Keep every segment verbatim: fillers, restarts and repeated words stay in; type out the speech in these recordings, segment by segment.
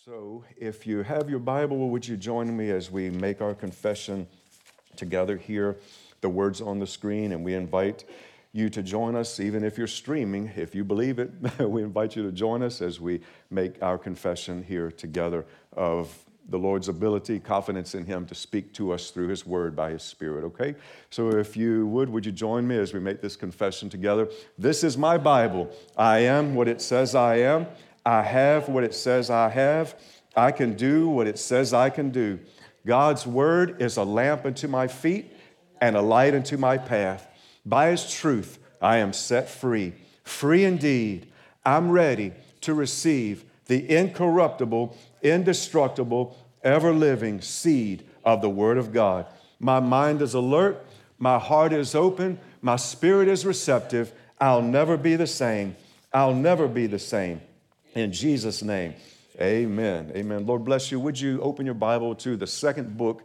So, if you have your Bible, would you join me as we make our confession together here? The words on the screen, and we invite you to join us, even if you're streaming. If you believe it, we invite you to join us as we make our confession here together of the Lord's ability, confidence in Him to speak to us through His Word by His Spirit, okay? So if you would, would you join me as we make this confession together? This is my Bible. I am what it says I am. I have what it says I have. I can do what it says I can do. God's Word is a lamp unto my feet and a light unto my path. By His truth, I am set free. Free indeed. I'm ready to receive the incorruptible, indestructible, ever-living seed of the Word of God. My mind is alert. My heart is open. My spirit is receptive. I'll never be the same. I'll never be the same. In Jesus' name, amen. Amen. Lord bless you. Would you open your Bible to the second book,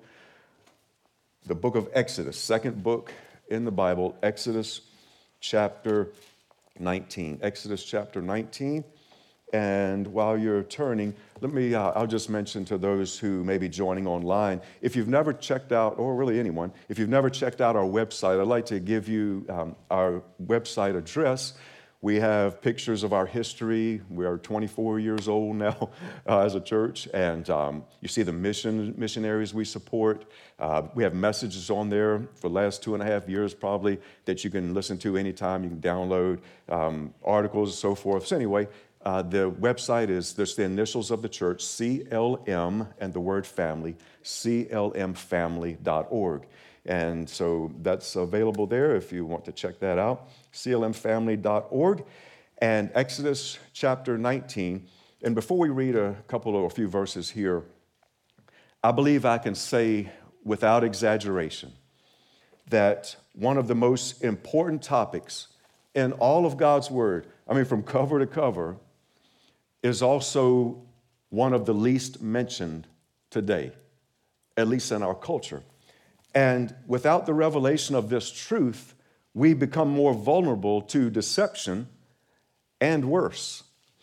the book of Exodus, second book in the Bible, Exodus chapter nineteen. Exodus chapter nineteen. And while you're turning, let me, uh, I'll just mention to those who may be joining online, if you've never checked out, or really anyone, if you've never checked out our website, I'd like to give you um, our website address. We have pictures of our history. We are twenty-four years old now uh, as a church, and um, you see the mission missionaries we support. Uh, we have messages on there for the last two and a half years probably that you can listen to anytime. You can download um, articles and so forth. So anyway, uh, the website is, there's the initials of the church, C L M, and the word family, C L M family dot org. And so that's available there if you want to check that out, C L M family dot org, and Exodus chapter nineteen. And before we read a couple or a few verses here, I believe I can say without exaggeration that one of the most important topics in all of God's Word, I mean from cover to cover, is also one of the least mentioned today, at least in our culture. And without the revelation of this truth, we become more vulnerable to deception and worse.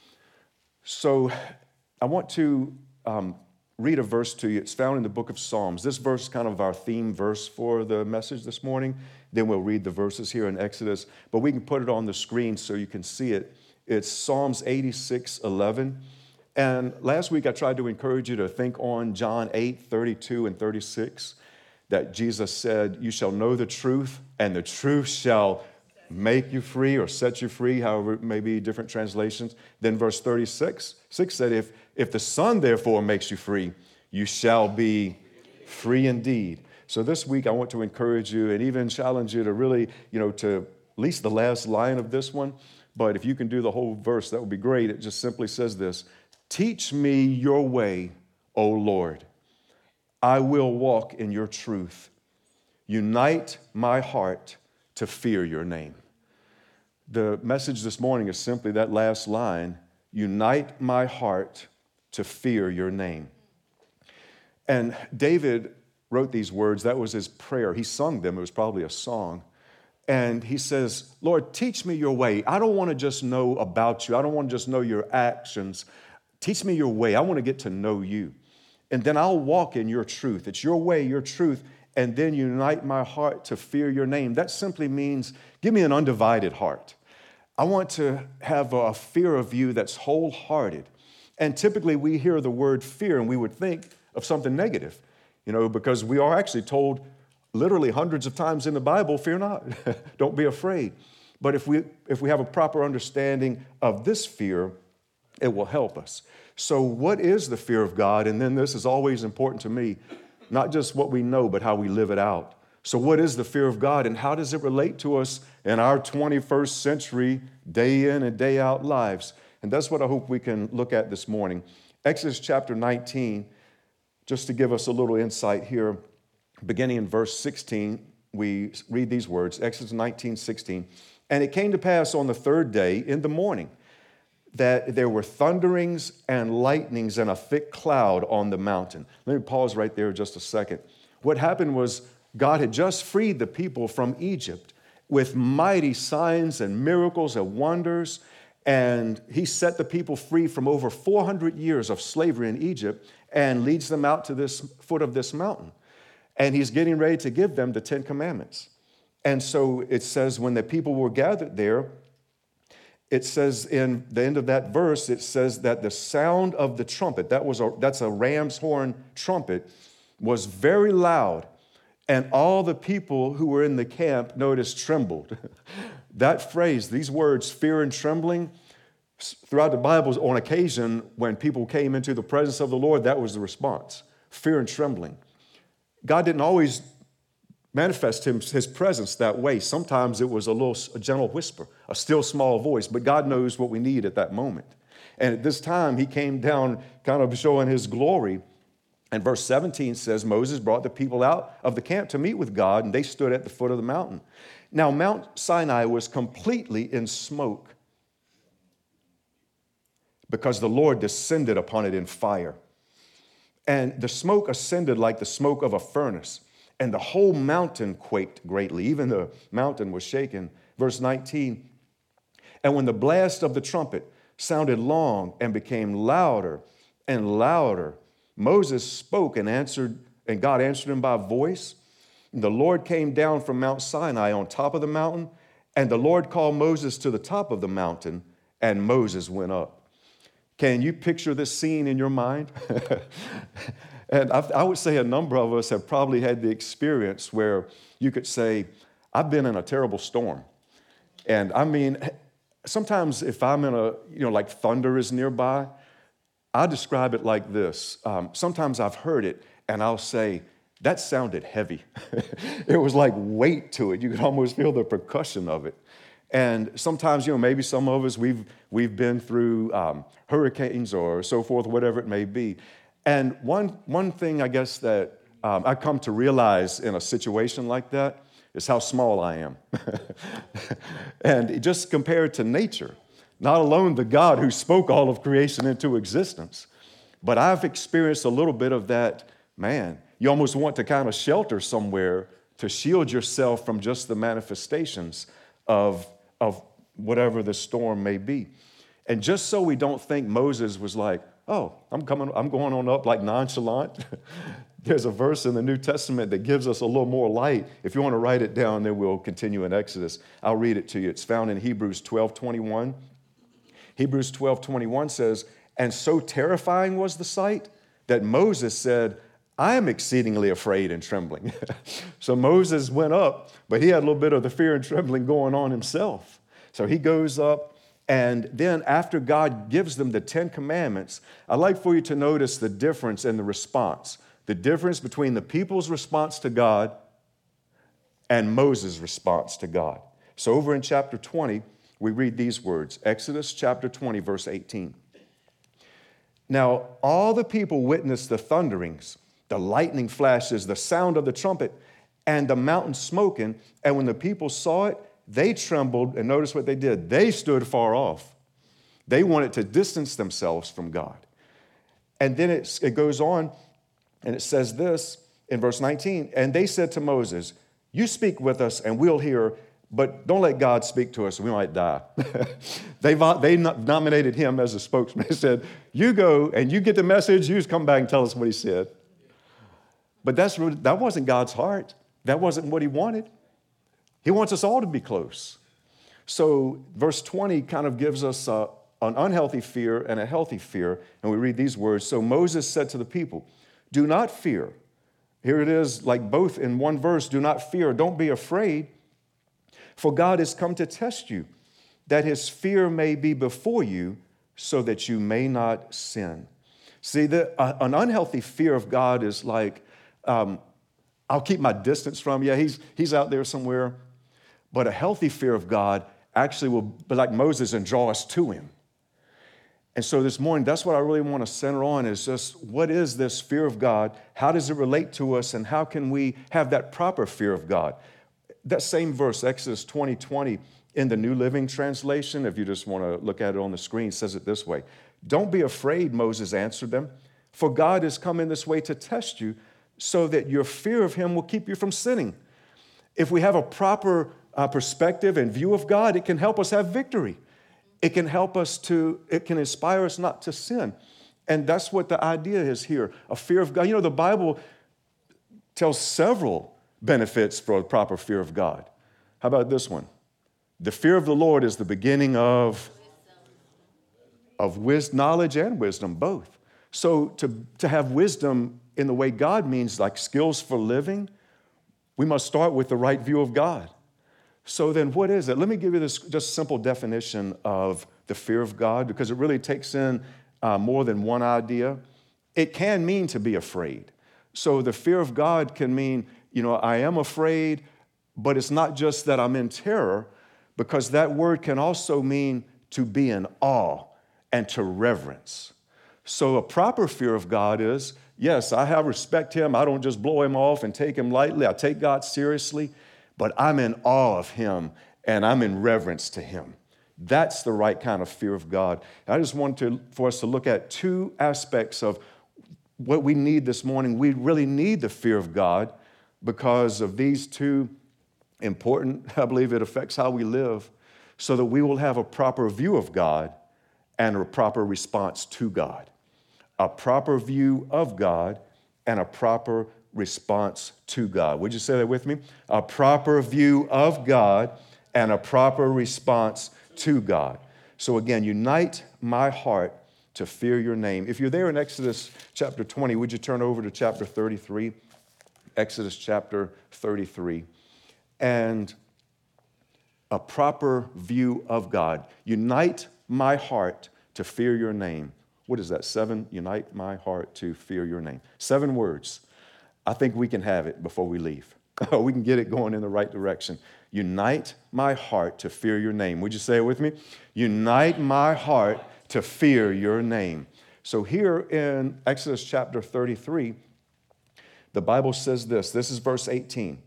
So I want to um, read a verse to you. It's found in the book of Psalms. This verse is kind of our theme verse for the message this morning. Then we'll read the verses here in Exodus, but we can put it on the screen so you can see it. It's Psalms eighty-six eleven. And last week I tried to encourage you to think on John eight thirty-two and thirty-six. That Jesus said, you shall know the truth, and the truth shall make you free or set you free, however it may be different translations. Then verse thirty-six, six said, if, if the Son therefore makes you free, you shall be free indeed. So this week I want to encourage you and even challenge you to really, you know, to at least the last line of this one. But if you can do the whole verse, that would be great. It just simply says this, teach me your way, O Lord. I will walk in your truth. Unite my heart to fear your name. The message this morning is simply that last line, unite my heart to fear your name. And David wrote these words. That was his prayer. He sung them. It was probably a song. And he says, Lord, teach me your way. I don't want to just know about you. I don't want to just know your actions. Teach me your way. I want to get to know you. And then I'll walk in your truth. It's your way, your truth, and then unite my heart to fear your name. That simply means give me an undivided heart. I want to have a fear of you that's wholehearted. And typically we hear the word fear and we would think of something negative, you know, because we are actually told literally hundreds of times in the Bible, fear not, don't be afraid. But if we if we have a proper understanding of this fear, it will help us. So what is the fear of God? And then this is always important to me, not just what we know, but how we live it out. So what is the fear of God and how does it relate to us in our twenty-first century, day in and day out lives? And that's what I hope we can look at this morning. Exodus chapter nineteen, just to give us a little insight here, beginning in verse sixteen, we read these words, Exodus nineteen, sixteen. And it came to pass on the third day in the morning that there were thunderings and lightnings and a thick cloud on the mountain. Let me pause right there just a second. What happened was God had just freed the people from Egypt with mighty signs and miracles and wonders. And he set the people free from over four hundred years of slavery in Egypt and leads them out to this foot of this mountain. And he's getting ready to give them the Ten Commandments. And so it says when the people were gathered there, it says in the end of that verse, it says that the sound of the trumpet, that was a, that's a ram's horn trumpet, was very loud. And all the people who were in the camp, notice, trembled. That phrase, these words, fear and trembling, throughout the Bible, on occasion, when people came into the presence of the Lord, that was the response, fear and trembling. God didn't always manifest him, his presence that way. Sometimes it was a little a gentle whisper, a still small voice, but God knows what we need at that moment. And at this time, he came down kind of showing his glory. And verse seventeen says, Moses brought the people out of the camp to meet with God, and they stood at the foot of the mountain. Now, Mount Sinai was completely in smoke because the Lord descended upon it in fire. And the smoke ascended like the smoke of a furnace, and the whole mountain quaked greatly. Even the mountain was shaken. Verse nineteen, and when the blast of the trumpet sounded long and became louder and louder, Moses spoke and answered, and God answered him by voice. And the Lord came down from Mount Sinai on top of the mountain, and the Lord called Moses to the top of the mountain, and Moses went up. Can you picture this scene in your mind? And I, I would say a number of us have probably had the experience where you could say, I've been in a terrible storm. And I mean, sometimes if I'm in a, you know, like thunder is nearby, I describe it like this. Um, sometimes I've heard it and I'll say, that sounded heavy. It was like weight to it. You could almost feel the percussion of it. And sometimes, you know, maybe some of us, we've, we've been through um, hurricanes or so forth, whatever it may be. And one, one thing I guess that um, I come to realize in a situation like that is how small I am. And just compared to nature, not alone the God who spoke all of creation into existence, but I've experienced a little bit of that, man, you almost want to kind of shelter somewhere to shield yourself from just the manifestations of, of whatever the storm may be. And just so we don't think Moses was like, oh, I'm coming, I'm going on up like nonchalant. There's a verse in the New Testament that gives us a little more light. If you want to write it down, then we'll continue in Exodus. I'll read it to you. It's found in Hebrews twelve twenty-one. Hebrews twelve twenty-one says, and so terrifying was the sight that Moses said, I am exceedingly afraid and trembling. So Moses went up, but he had a little bit of the fear and trembling going on himself. So he goes up, and then after God gives them the Ten Commandments, I'd like for you to notice the difference in the response, the difference between the people's response to God and Moses' response to God. So over in chapter twenty, we read these words, Exodus chapter twenty, verse eighteen. Now, all the people witnessed the thunderings, the lightning flashes, the sound of the trumpet, and the mountain smoking. And when the people saw it, they trembled. And notice what they did. They stood far off. They wanted to distance themselves from God. And then it, it goes on, and it says this in verse nineteen. And they said to Moses, you speak with us, and we'll hear, but don't let God speak to us, we might die. they, they nominated him as a spokesman. They said, you go and you get the message, you just come back and tell us what he said. But that's, that wasn't God's heart. That wasn't what he wanted. He wants us all to be close. So verse twenty kind of gives us a, an unhealthy fear and a healthy fear. And we read these words. So Moses said to the people, do not fear. Here it is, like both in one verse, do not fear, don't be afraid. For God has come to test you, that his fear may be before you, so that you may not sin. See, the, uh, an unhealthy fear of God is like, um, I'll keep my distance from you. Yeah, he's, he's out there somewhere. But a healthy fear of God actually will be like Moses and draw us to him. And so this morning, that's what I really want to center on is just what is this fear of God? How does it relate to us? And how can we have that proper fear of God? That same verse, Exodus twenty twenty, in the New Living Translation, if you just want to look at it on the screen, says it this way. Don't be afraid, Moses answered them, for God has come in this way to test you so that your fear of him will keep you from sinning. If we have a proper uh, perspective and view of God, it can help us have victory. it can help us to, it can inspire us not to sin. And that's what the idea is here, a fear of God. You know, the Bible tells several benefits for a proper fear of God. How about this one? The fear of the Lord is the beginning of, of wisdom, knowledge and wisdom, both. So to, to have wisdom in the way God means, like skills for living, we must start with the right view of God. So then what is it? Let me give you this just simple definition of the fear of God, because it really takes in uh, more than one idea. It can mean to be afraid. So the fear of God can mean, you know, I am afraid, but it's not just that I'm in terror, because that word can also mean to be in awe and to reverence. So a proper fear of God is, yes, I have respect him. I don't just blow him off and take him lightly. I take God seriously, but I'm in awe of him and I'm in reverence to him. That's the right kind of fear of God. I just want to, for us to look at two aspects of what we need this morning. We really need the fear of God because of these two important, I believe it affects how we live, so that we will have a proper view of God and a proper response to God. A proper view of God and a proper response to God. Would you say that with me? A proper view of God and a proper response to God. So again, unite my heart to fear your name. If you're there in Exodus chapter twenty, would you turn over to chapter thirty-three? Exodus chapter thirty-three. And a proper view of God. Unite my heart to fear your name. What is that? Seven, unite my heart to fear your name. Seven words. I think we can have it before we leave. We can get it going in the right direction. Unite my heart to fear your name. Would you say it with me? Unite my heart to fear your name. So here in Exodus chapter thirty-three, the Bible says this. This is verse eighteen.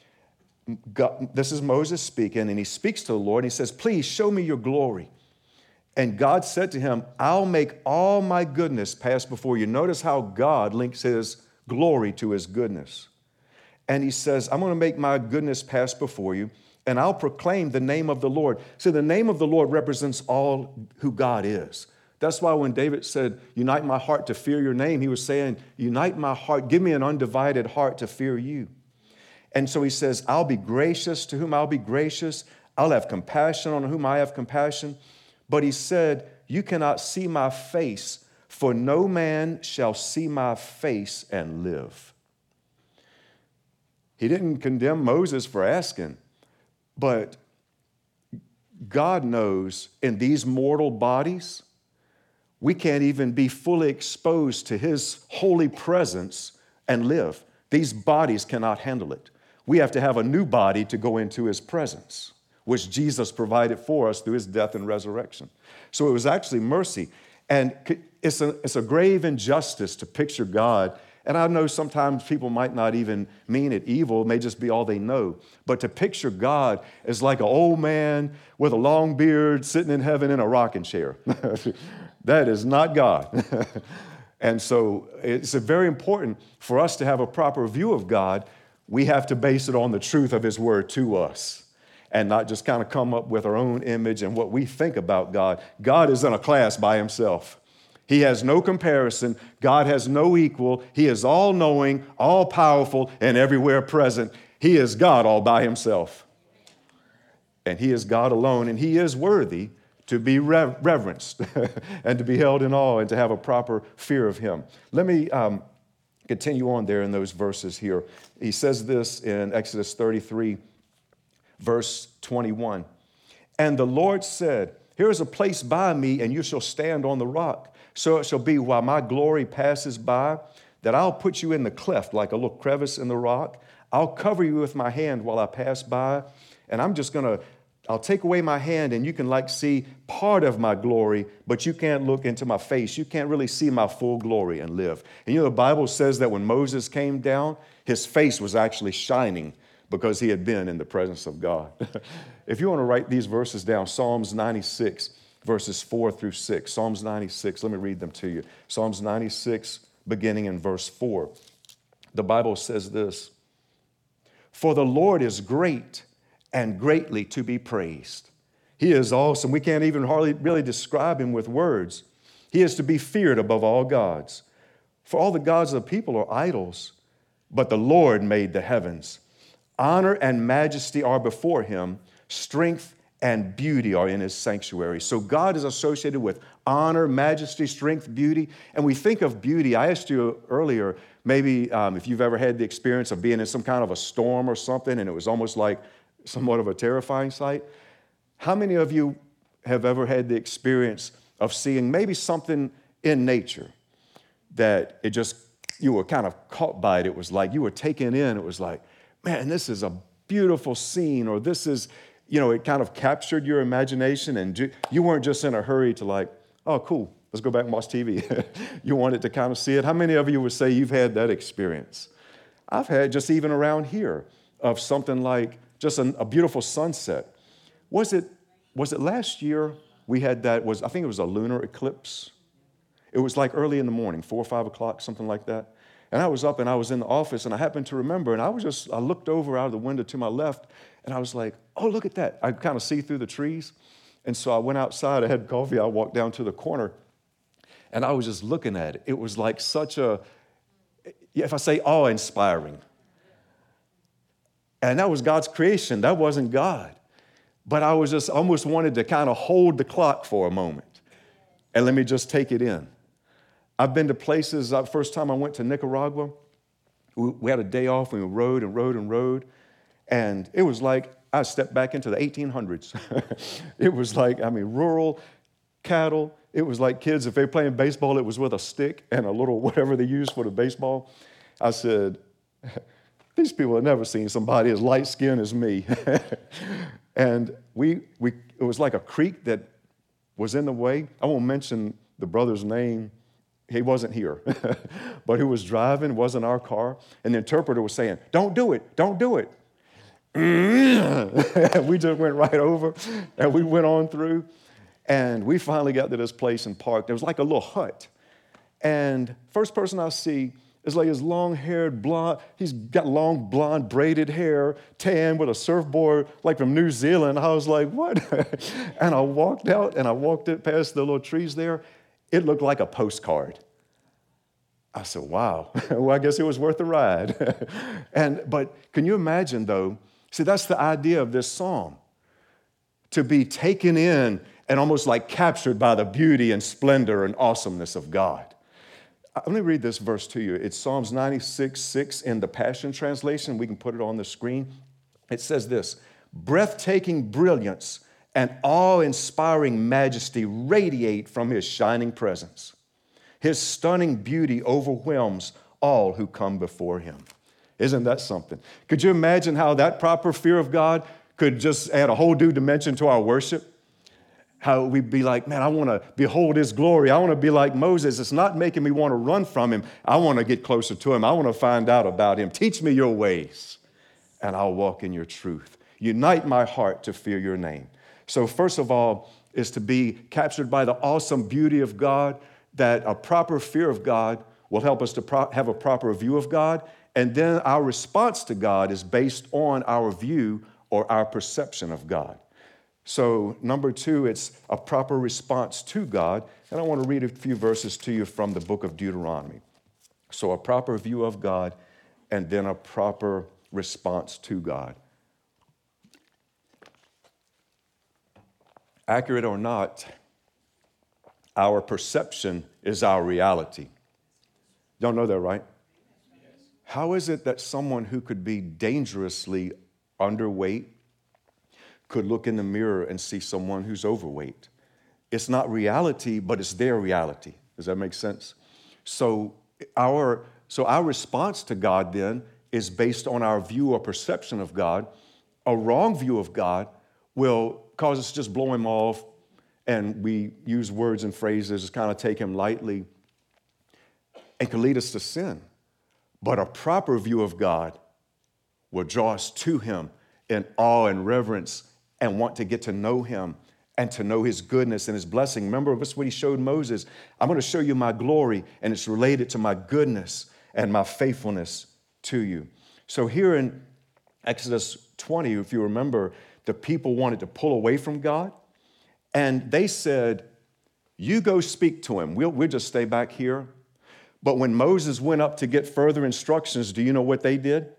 God, this is Moses speaking, and he speaks to the Lord, and he says, please show me your glory. And God said to him, I'll make all my goodness pass before you. Notice how God links his glory to his goodness. And he says, I'm going to make my goodness pass before you, and I'll proclaim the name of the Lord. So the name of the Lord represents all who God is. That's why when David said, unite my heart to fear your name, he was saying, unite my heart, give me an undivided heart to fear you. And so he says, I'll be gracious to whom I'll be gracious. I'll have compassion on whom I have compassion. But he said, you cannot see my face, for no man shall see my face and live. He didn't condemn Moses for asking, but God knows in these mortal bodies, we can't even be fully exposed to his holy presence and live. These bodies cannot handle it. We have to have a new body to go into his presence, which Jesus provided for us through his death and resurrection. So it was actually mercy. And it's a, it's a grave injustice to picture God. And I know sometimes people might not even mean it evil. It may just be all they know. But to picture God as like an old man with a long beard sitting in heaven in a rocking chair. That is not God. And so it's very important for us to have a proper view of God. We have to base it on the truth of his word to us and not just kind of come up with our own image and what we think about God. God is in a class by himself. He has no comparison. God has no equal. He is all-knowing, all-powerful, and everywhere present. He is God all by himself. And he is God alone, and he is worthy to be rev- reverenced and to be held in awe and to have a proper fear of him. Let me um, continue on there in those verses here. He says this in Exodus thirty-three, verse twenty-one. And the Lord said, here is a place by me, and you shall stand on the rock. So it shall be while my glory passes by, that I'll put you in the cleft like a little crevice in the rock. I'll cover you with my hand while I pass by, and I'm just going to I'll take away my hand and you can like see part of my glory, but you can't look into my face. You can't really see my full glory and live. And you know, the Bible says that when Moses came down, his face was actually shining because he had been in the presence of God. If you want to write these verses down, Psalms ninety-six, verses four through six. Psalms ninety-six, let me read them to you. Psalms ninety-six, beginning in verse four. The Bible says this, for the Lord is great and greatly to be praised. He is awesome. We can't even hardly really describe him with words. He is to be feared above all gods. For all the gods of the people are idols, but the Lord made the heavens. Honor and majesty are before him. Strength and beauty are in his sanctuary. So God is associated with honor, majesty, strength, beauty. And we think of beauty. I asked you earlier, maybe um, if you've ever had the experience of being in some kind of a storm or something, and it was almost like somewhat of a terrifying sight. How many of you have ever had the experience of seeing maybe something in nature that it just, you were kind of caught by it. It was like you were taken in. It was like, man, this is a beautiful scene, or this is, you know, it kind of captured your imagination, and you weren't just in a hurry to like, oh, cool, let's go back and watch T V. You wanted to kind of see it. How many of you would say you've had that experience? I've had just even around here of something like just a, a beautiful sunset. Was it, was it last year we had that, was I think it was a lunar eclipse. It was like early in the morning, four or five o'clock, something like that. And I was up and I was in the office and I happened to remember, and I was just, I looked over out of the window to my left and I was like, oh, look at that. I kind of see through the trees. And so I went outside, I had coffee, I walked down to the corner and I was just looking at it. It was like such a, if I say awe-inspiring. And that was God's creation, that wasn't God. But I was just, almost wanted to kind of hold the clock for a moment and let me just take it in. I've been to places, the first time I went to Nicaragua, we had a day off and we rode and rode and rode. And it was like I stepped back into the eighteen hundreds. It was like, I mean, rural cattle. It was like kids, if they were playing baseball, it was with a stick and a little whatever they used for the baseball. I said, these people have never seen somebody as light-skinned as me. And we, we, it was like a creek that was in the way. I won't mention the brother's name. He wasn't here, but who was driving, wasn't our car. And the interpreter was saying, don't do it, don't do it. We just went right over and we went on through. And we finally got to this place and parked. There was like a little hut. And first person I see is like his long-haired blonde. He's got long blonde braided hair, tan with a surfboard like from New Zealand. I was like, what? And I walked out and I walked it past the little trees there. It looked like a postcard. I said, wow, well, I guess it was worth the ride. and But can you imagine, though? See, that's the idea of this psalm, to be taken in and almost like captured by the beauty and splendor and awesomeness of God. Let me read this verse to you. It's Psalms ninety-six, six in the Passion Translation. We can put it on the screen. It says this, breathtaking brilliance and awe-inspiring majesty radiate from his shining presence. His stunning beauty overwhelms all who come before him. Isn't that something? Could you imagine how that proper fear of God could just add a whole new dimension to our worship? How we'd be like, man, I want to behold his glory. I want to be like Moses. It's not making me want to run from him. I want to get closer to him. I want to find out about him. Teach me your ways, and I'll walk in your truth. Unite my heart to fear your name. So first of all is to be captured by the awesome beauty of God, that a proper fear of God will help us to pro- have a proper view of God. And then our response to God is based on our view or our perception of God. So number two, it's a proper response to God. And I want to read a few verses to you from the book of Deuteronomy. So a proper view of God and then a proper response to God. Accurate or not, our perception is our reality. Don't know that, right? How is it that someone who could be dangerously underweight could look in the mirror and see someone who's overweight? It's not reality, but it's their reality. Does that make sense? So our, so our response to God then is based on our view or perception of God. A wrong view of God will cause us to just blow him off, and we use words and phrases, just kind of take him lightly, and can lead us to sin. But a proper view of God will draw us to him in awe and reverence and want to get to know him and to know his goodness and his blessing. Remember, that's what he showed Moses. I'm going to show you my glory, and it's related to my goodness and my faithfulness to you. So here in Exodus twenty, if you remember, the people wanted to pull away from God. And they said, you go speak to him. We'll, we'll just stay back here. But when Moses went up to get further instructions, do you know what they did?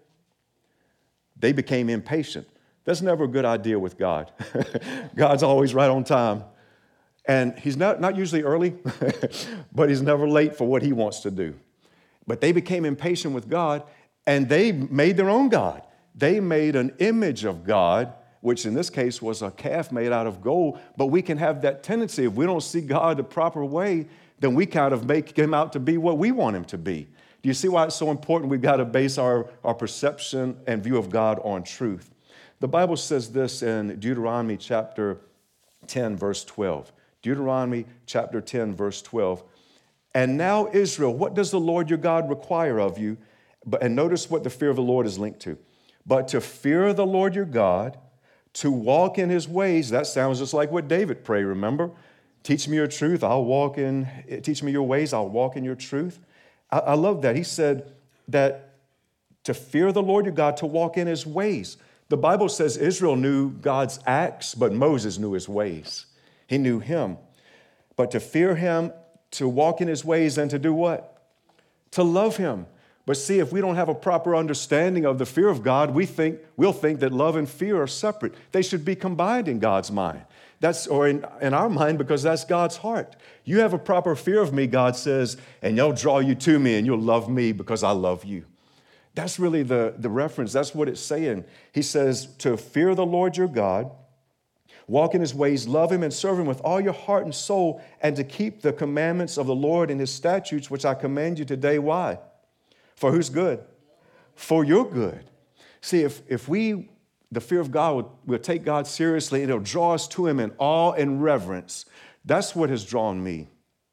They became impatient. That's never a good idea with God. God's always right on time. And he's not, not usually early, but he's never late for what he wants to do. But they became impatient with God, and they made their own God. They made an image of God, which in this case was a calf made out of gold. But we can have that tendency. If we don't see God the proper way, then we kind of make him out to be what we want him to be. Do you see why it's so important? We've got to base our, our perception and view of God on truth. The Bible says this in Deuteronomy chapter ten, verse twelve. Deuteronomy chapter ten, verse twelve. And now, Israel, what does the Lord your God require of you? But, and notice what the fear of the Lord is linked to. But to fear the Lord your God, to walk in his ways. That sounds just like what David prayed, remember? Teach me your truth, I'll walk in, teach me your ways, I'll walk in your truth. I, I love that. He said that to fear the Lord your God, to walk in his ways. The Bible says Israel knew God's acts, but Moses knew his ways. He knew him. But to fear him, to walk in his ways, and to do what? To love him. But see, if we don't have a proper understanding of the fear of God, we think, we'll think that love and fear are separate. They should be combined in God's mind. That's, or in, in our mind, because that's God's heart. You have a proper fear of me, God says, and you'll draw you to me, and you'll love me because I love you. That's really the, the reference. That's what it's saying. He says, to fear the Lord your God, walk in his ways, love him, and serve him with all your heart and soul, and to keep the commandments of the Lord and his statutes, which I command you today. Why? For whose good? For your good. See, if, if we, the fear of God, will, will take God seriously, and it'll draw us to him in awe and reverence. That's what has drawn me.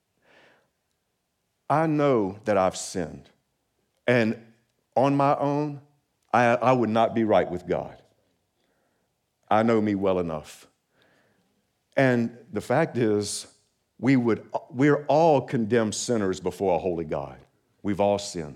I know that I've sinned. And on my own, I, I would not be right with God. I know me well enough. And the fact is, we would, we're all condemned sinners before a holy God. We've all sinned.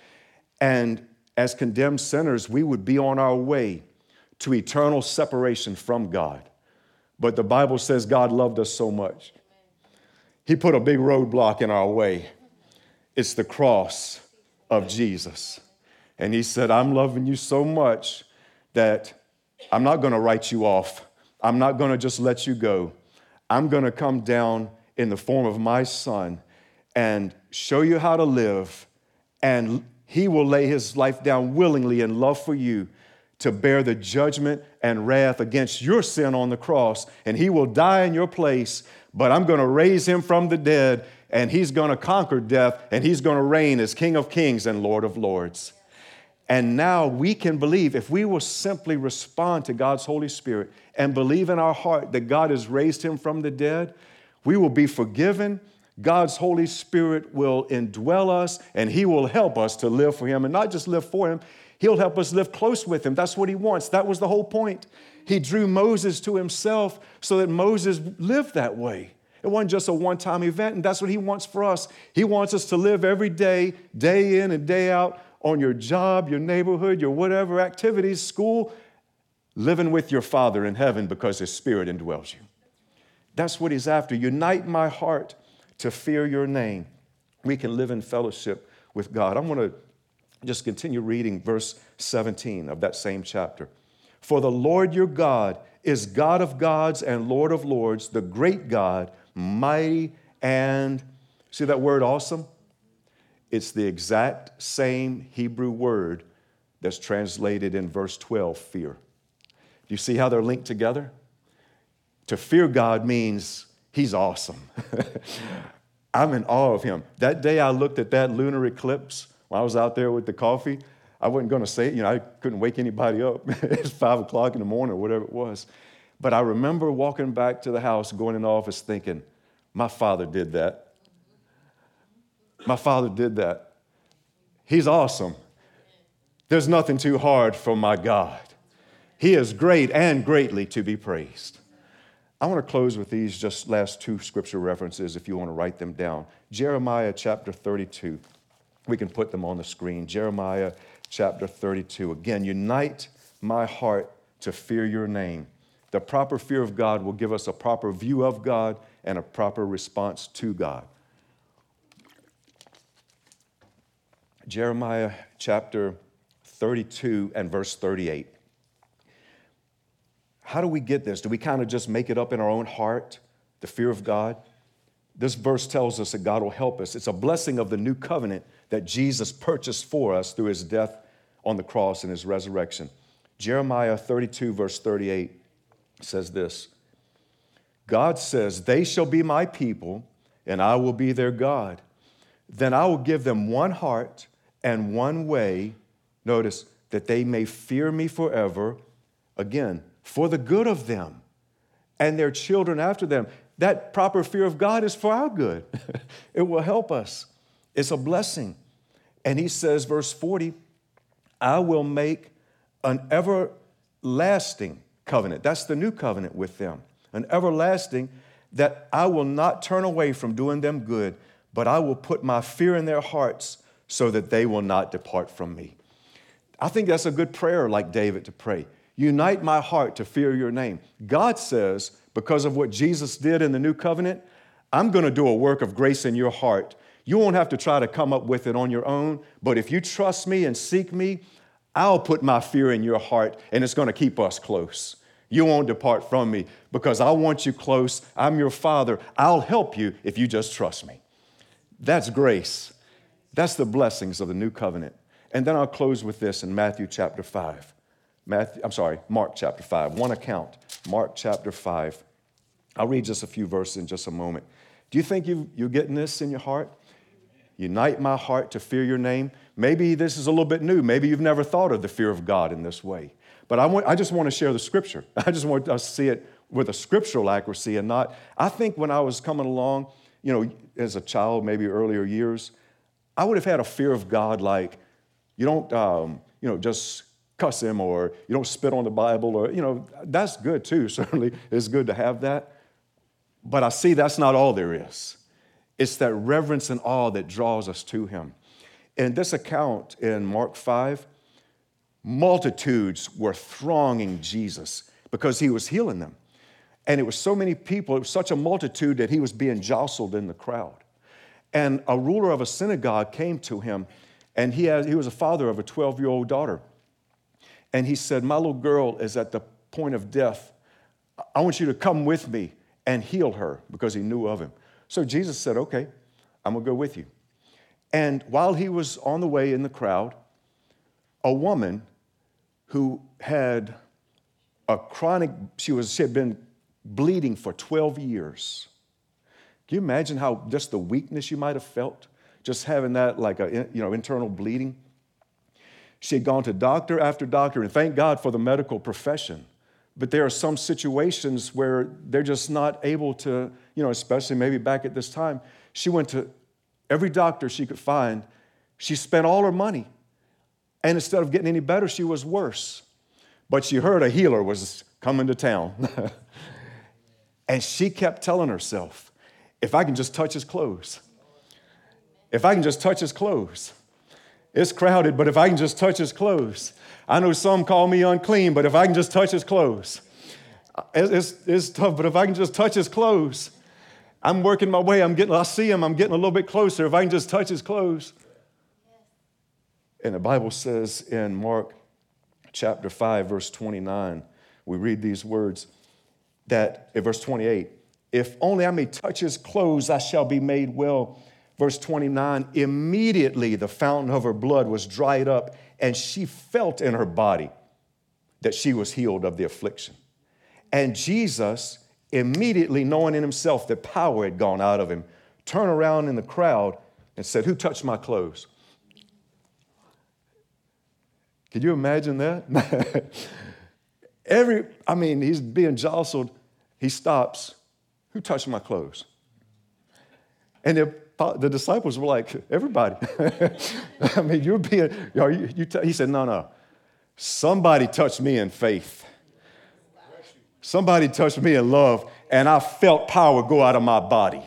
And as condemned sinners, we would be on our way to eternal separation from God. But the Bible says God loved us so much. He put a big roadblock in our way. It's the cross of Jesus. And he said, I'm loving you so much that I'm not going to write you off. I'm not going to just let you go. I'm going to come down in the form of my son and show you how to live. And he will lay his life down willingly in love for you to bear the judgment and wrath against your sin on the cross. And he will die in your place, but I'm going to raise him from the dead, and he's going to conquer death, and he's going to reign as King of Kings and Lord of Lords. And now we can believe, if we will simply respond to God's Holy Spirit and believe in our heart that God has raised him from the dead, we will be forgiven. God's Holy Spirit will indwell us, and he will help us to live for him, and not just live for him. He'll help us live close with him. That's what he wants. That was the whole point. He drew Moses to himself so that Moses lived that way. It wasn't just a one-time event, and that's what he wants for us. He wants us to live every day, day in and day out, on your job, your neighborhood, your whatever activities, school, living with your Father in heaven because his Spirit indwells you. That's what he's after. Unite my heart to fear your name. We can live in fellowship with God. I'm going to just continue reading verse seventeen of that same chapter. For the Lord your God is God of gods and Lord of lords, the great God, mighty and, see that word awesome? It's the exact same Hebrew word that's translated in verse twelve, fear. Do you see how they're linked together? To fear God means he's awesome. I'm in awe of him. That day I looked at that lunar eclipse when I was out there with the coffee. I wasn't going to say it. You know, I couldn't wake anybody up. It's five o'clock in the morning or whatever it was. But I remember walking back to the house, going in the office thinking, my father did that. My father did that. He's awesome. There's nothing too hard for my God. He is great and greatly to be praised. I want to close with these just last two scripture references if you want to write them down. Jeremiah chapter thirty-two. We can put them on the screen. Jeremiah chapter thirty-two. Again, unite my heart to fear your name. The proper fear of God will give us a proper view of God and a proper response to God. Jeremiah chapter thirty-two and verse thirty-eight. How do we get this? Do we kind of just make it up in our own heart, the fear of God? This verse tells us that God will help us. It's a blessing of the new covenant that Jesus purchased for us through his death on the cross and his resurrection. Jeremiah thirty-two, verse thirty-eight says this, God says, they shall be my people, and I will be their God. Then I will give them one heart and one way, notice, that they may fear me forever, again, for the good of them and their children after them. That proper fear of God is for our good. It will help us. It's a blessing. And he says, verse forty, I will make an everlasting covenant. That's the new covenant with them. An everlasting that I will not turn away from doing them good, but I will put my fear in their hearts so that they will not depart from me. I think that's a good prayer like David to pray. Unite my heart to fear your name. God says, because of what Jesus did in the new covenant, I'm going to do a work of grace in your heart. You won't have to try to come up with it on your own, but if you trust me and seek me, I'll put my fear in your heart, and it's going to keep us close. You won't depart from me because I want you close. I'm your Father. I'll help you if you just trust me. That's grace. That's the blessings of the new covenant. And then I'll close with this in Matthew chapter five. Matthew, I'm sorry, Mark chapter five. One account, Mark chapter five. I'll read just a few verses in just a moment. Do you think you, you're getting this in your heart? Unite my heart to fear your name. Maybe this is a little bit new. Maybe you've never thought of the fear of God in this way. But I, want, I just want to share the scripture. I just want us to see it with a scriptural accuracy and not, I think when I was coming along, you know, as a child, maybe earlier years, I would have had a fear of God like, you don't, um, you know, just cuss him or you don't spit on the Bible or, you know, that's good too. Certainly it's good to have that. But I see that's not all there is. It's that reverence and awe that draws us to him. In this account in Mark five, multitudes were thronging Jesus because he was healing them. And it was so many people, it was such a multitude that he was being jostled in the crowd. And a ruler of a synagogue came to him, and he, had, he was a father of a twelve-year-old daughter. And he said, my little girl is at the point of death. I want you to come with me and heal her, because he knew of him. So Jesus said, okay, I'm going to go with you. And while he was on the way in the crowd, a woman who had a chronic, she, was, she had been bleeding for twelve years. Can you imagine how just the weakness you might have felt, just having that like a, you know, internal bleeding? She had gone to doctor after doctor, and thank God for the medical profession. But there are some situations where they're just not able to, you know, especially maybe back at this time. She went to every doctor she could find. She spent all her money. And instead of getting any better, she was worse. But she heard a healer was coming to town. And she kept telling herself, if I can just touch his clothes, if I can just touch his clothes. It's crowded, but if I can just touch his clothes. I know some call me unclean, but if I can just touch his clothes. It's, it's tough, but if I can just touch his clothes. I'm working my way. I'm getting, I see him. I'm getting a little bit closer. If I can just touch his clothes. And the Bible says in Mark chapter five, verse twenty-nine, we read these words that, in verse twenty-eight, if only I may touch his clothes, I shall be made well. Verse twenty-nine, immediately the fountain of her blood was dried up, and she felt in her body that she was healed of the affliction. And Jesus, immediately knowing in himself that power had gone out of him, turned around in the crowd and said, who touched my clothes? Could you imagine that? Every, I mean, he's being jostled. He stops. Who touched my clothes? And the, the disciples were like, everybody. I mean, you're being, are you, you t-? He said, no, no. Somebody touched me in faith. Somebody touched me in love, and I felt power go out of my body.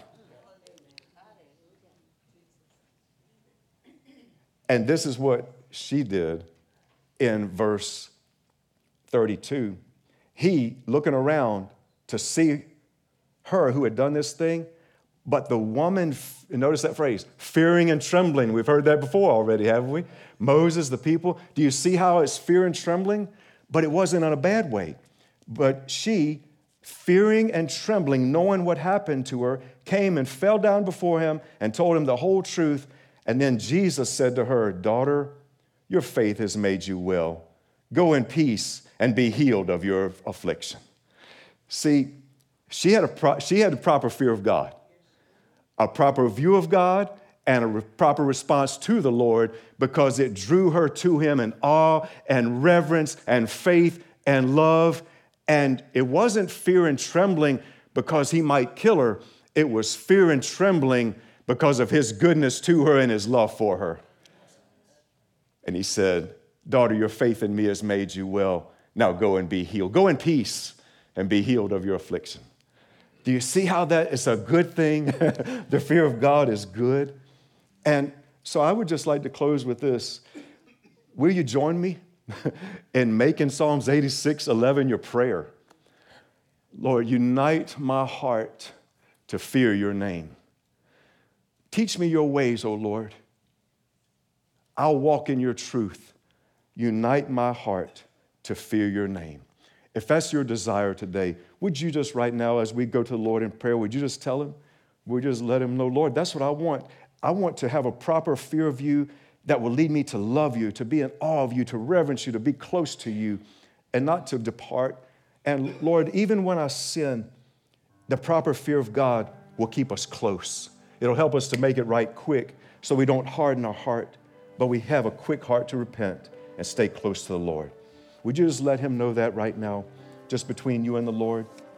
And this is what she did in verse thirty-two. he looking around to see her who had done this thing, but the woman, notice that phrase, fearing and trembling. We've heard that before already, haven't we? Moses, the people. Do you see how it's fear and trembling? But it wasn't in a bad way. But she, fearing and trembling, knowing what happened to her, came and fell down before him and told him the whole truth. And then Jesus said to her, daughter, your faith has made you well. Go in peace and be healed of your affliction. See, she had a, pro- she had a proper fear of God, a proper view of God, and a re- proper response to the Lord, because it drew her to him in awe and reverence and faith and love. And it wasn't fear and trembling because he might kill her. It was fear and trembling because of his goodness to her and his love for her. And he said, daughter, your faith in me has made you well. Now go and be healed. Go in peace and be healed of your affliction. Do you see how that is a good thing? The fear of God is good. And so I would just like to close with this. Will you join me in making Psalms eighty-six eleven your prayer? Lord, unite my heart to fear your name. Teach me your ways, O Lord. I'll walk in your truth. Unite my heart to fear your name. If that's your desire today, would you just right now, as we go to the Lord in prayer, would you just tell him? Would you just let him know, Lord, that's what I want. I want to have a proper fear of you that will lead me to love you, to be in awe of you, to reverence you, to be close to you, and not to depart. And Lord, even when I sin, the proper fear of God will keep us close. It'll help us to make it right quick so we don't harden our heart, but we have a quick heart to repent and stay close to the Lord. Would you just let him know that right now, just between you and the Lord?